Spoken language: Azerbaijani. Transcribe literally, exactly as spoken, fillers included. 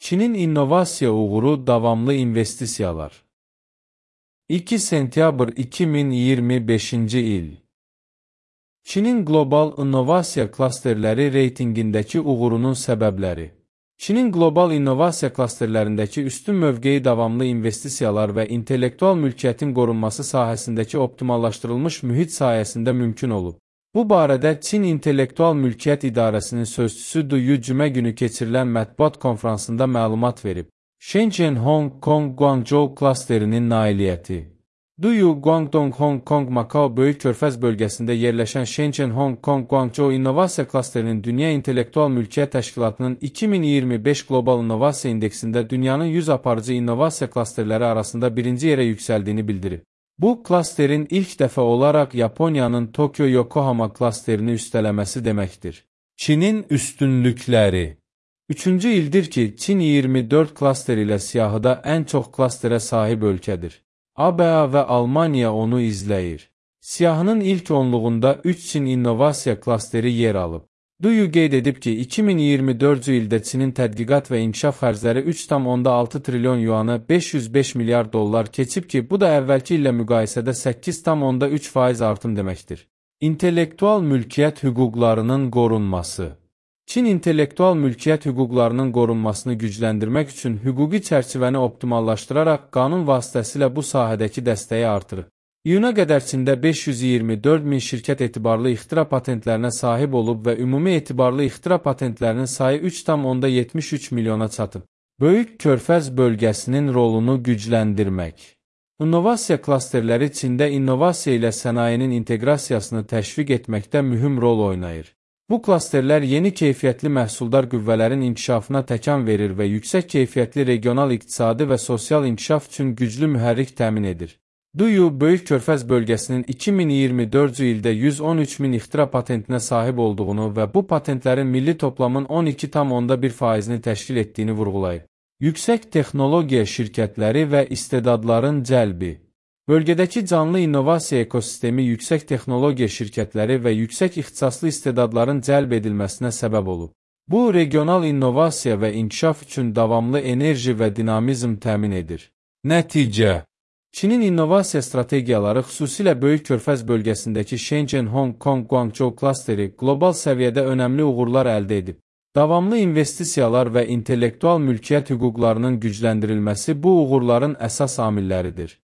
Çinin innovasiya uğuru davamlı investisiyalar. iki sentyabr iki min iyirmi beşinci il. Çinin qlobal innovasiya klasterləri reytingindəki uğurunun səbəbləri. Çinin qlobal innovasiya klasterlərindəki üstün mövqeyi davamlı investisiyalar və intellektual mülkiyyətin qorunması sahəsindəki optimallaşdırılmış mühit sayəsində mümkün olub. Bu barədə Çin İntellektual Mülkiyyət İdarəsinin sözçüsü Du Yu cümə günü keçirilən mətbuat konfransında məlumat verib. Shenzhen Hong Kong Guangzhou klasterinin nailiyyəti. Du Yu Guangdong Hong Kong Macao Böyük Körfəz bölgəsində yerləşən Shenzhen Hong Kong Guangzhou İnnovasiya klasterinin Dünya İntellektual Mülkiyyət Təşkilatının iki min iyirmi beş Qlobal İnnovasiya İndeksində dünyanın yüz aparıcı innovasiya klasterləri arasında birinci yerə yüksəldiyini bildirib. Bu, klasterin ilk dəfə olaraq Yaponiyanın Tokyo-Yokohama klasterini üstələməsi deməkdir. Çinin üstünlükləri. Üçüncü ildir ki, Çin iyirmi dörd klaster ilə siyahıda ən çox klasterə sahib ölkədir. A B A və Almaniya onu izləyir. Siyahının ilk onluğunda üç Çin innovasiya klasteri yer alıb. Du Yu qeyd edib ki, iki min iyirmi dördüncü ildə Çinin tədqiqat və inkişaf xərcləri üç tam altı trilyon yuanı beş yüz beş milyard dollar keçib ki, bu da əvvəlki illə müqayisədə səkkiz tam üç faiz artım deməkdir. İntellektual mülkiyyət hüquqlarının qorunması. Çin intellektual mülkiyyət hüquqlarının qorunmasını gücləndirmək üçün hüquqi çərçivəni optimallaşdıraraq qanun vasitəsilə bu sahədəki dəstəyi artırır. İyuna qədər Çində beş yüz iyirmi dörd min şirkət etibarlı ixtira patentlərinə sahib olub və ümumi etibarlı ixtira patentlərinin sayı üç tam yetmiş üç milyona çatıb. Böyük Körfəz bölgəsinin rolunu gücləndirmək. İnnovasiya klasterləri Çində innovasiya ilə sənayinin inteqrasiyasını təşviq etməkdə mühüm rol oynayır. Bu klasterlər yeni keyfiyyətli məhsuldar qüvvələrin inkişafına təkan verir və yüksək keyfiyyətli regional iqtisadi və sosial inkişaf üçün güclü mühərrik təmin edir. Du Yu, Böyük Körfəz bölgəsinin iki min iyirmi dördüncü ildə yüz on üç min ixtira patentinə sahib olduğunu və bu patentlərin milli toplamın on iki tam bir faizini təşkil etdiyini vurğulayıb. Yüksək texnologiya şirkətləri və istedadların cəlbi. Bölgədəki canlı innovasiya ekosistemi yüksək texnologiya şirkətləri və yüksək ixtisaslı istedadların cəlb edilməsinə səbəb olub. Bu, regional innovasiya və inkişaf üçün davamlı enerji və dinamizm təmin edir. Nəticə. Çinin innovasiya strategiyaları xüsusilə Böyük Körfəz bölgəsindəki Shenzhen Hong Kong Guangzhou klasteri qlobal səviyyədə önəmli uğurlar əldə edib. Davamlı investisiyalar və intellektual mülkiyyət hüquqlarının gücləndirilməsi bu uğurların əsas amilləridir.